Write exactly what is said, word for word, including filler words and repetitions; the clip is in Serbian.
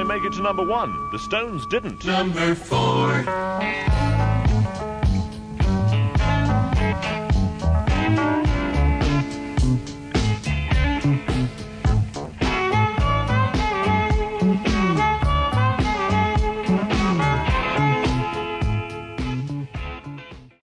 Boy make it to number one? The Stones didn't. Number four.